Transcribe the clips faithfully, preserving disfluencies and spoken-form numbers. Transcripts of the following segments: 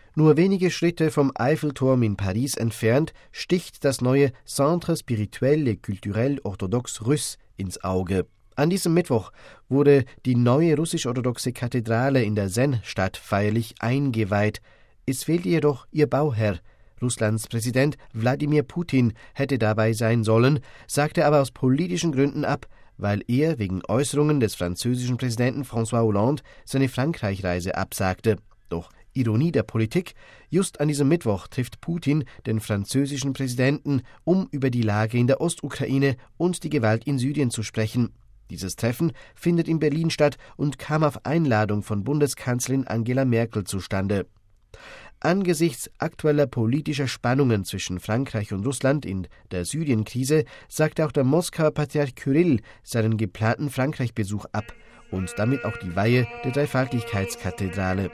Nur wenige Schritte vom Eiffelturm in Paris entfernt sticht das neue Centre Spirituel et Culturel Orthodoxe Russe ins Auge. An diesem Mittwoch wurde die neue russisch-orthodoxe Kathedrale in der Zen-Stadt feierlich eingeweiht. Es fehlte jedoch ihr Bauherr. Russlands Präsident Wladimir Putin hätte dabei sein sollen, sagte aber aus politischen Gründen ab, weil er wegen Äußerungen des französischen Präsidenten François Hollande seine Frankreich-Reise absagte. Doch Ironie der Politik, just an diesem Mittwoch trifft Putin den französischen Präsidenten, um über die Lage in der Ostukraine und die Gewalt in Syrien zu sprechen. Dieses Treffen findet in Berlin statt und kam auf Einladung von Bundeskanzlerin Angela Merkel zustande. Angesichts aktueller politischer Spannungen zwischen Frankreich und Russland in der Syrienkrise sagte auch der Moskauer Patriarch Kyrill seinen geplanten Frankreich-Besuch ab und damit auch die Weihe der Dreifaltigkeitskathedrale.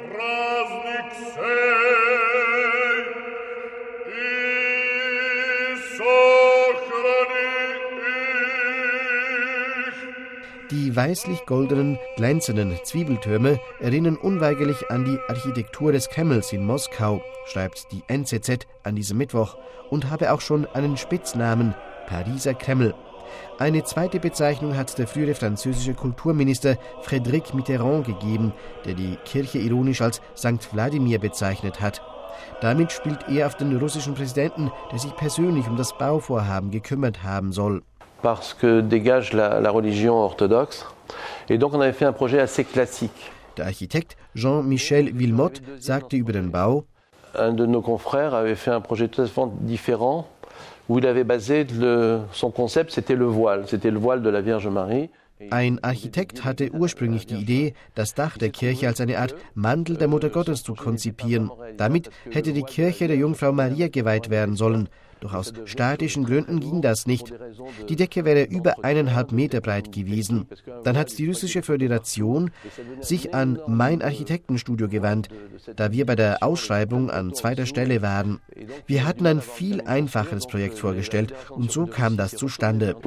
Die weißlich-goldenen, glänzenden Zwiebeltürme erinnern unweigerlich an die Architektur des Kremls in Moskau, schreibt die N Z Z an diesem Mittwoch, und habe auch schon einen Spitznamen, Pariser Kreml. Eine zweite Bezeichnung hat der frühere französische Kulturminister Frédéric Mitterrand gegeben, der die Kirche ironisch als Sankt Wladimir bezeichnet hat. Damit spielt er auf den russischen Präsidenten, der sich persönlich um das Bauvorhaben gekümmert haben soll. Parce que dégage la, la religion orthodoxe. Et donc on avait fait un projet assez classique. Der Architekt Jean-Michel Wilmotte sagte über den Bau: Un de nos confrères avait fait un projet tout à fait différent, où il avait basé le, son concept, c'était le voile, c'était le voile de la Vierge Marie. Ein Architekt hatte ursprünglich die Idee, das Dach der Kirche als eine Art Mantel der Mutter Gottes zu konzipieren. Damit hätte die Kirche der Jungfrau Maria geweiht werden sollen. Doch aus statischen Gründen ging das nicht. Die Decke wäre über eineinhalb Meter breit gewesen. Dann hat die Russische Föderation sich an mein Architektenstudio gewandt, da wir bei der Ausschreibung an zweiter Stelle waren. Wir hatten ein viel einfacheres Projekt vorgestellt und so kam das zustande.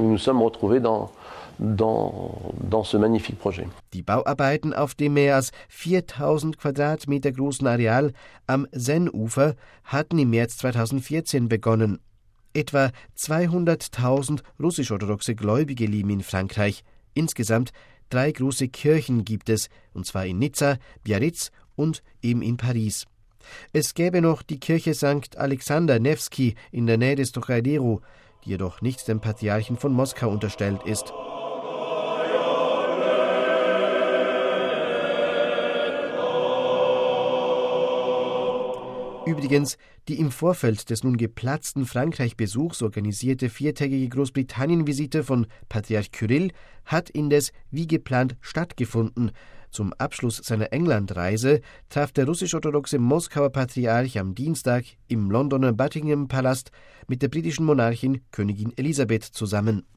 Die Bauarbeiten auf dem mehr als viertausend Quadratmeter großen Areal am Seine-Ufer hatten im März zweitausendvierzehn begonnen. Etwa zweihunderttausend russisch-orthodoxe Gläubige leben in Frankreich. Insgesamt drei große Kirchen gibt es, und zwar in Nizza, Biarritz und eben in Paris. Es gäbe noch die Kirche Sankt Alexander Newski in der Nähe des Trocadero, die jedoch nicht dem Patriarchen von Moskau unterstellt ist. Übrigens, die im Vorfeld des nun geplatzten Frankreich-Besuchs organisierte viertägige Großbritannien-Visite von Patriarch Kyrill hat indes wie geplant stattgefunden. Zum Abschluss seiner Englandreise traf der russisch-orthodoxe Moskauer Patriarch am Dienstag im Londoner Buckingham-Palast mit der britischen Monarchin Königin Elisabeth zusammen.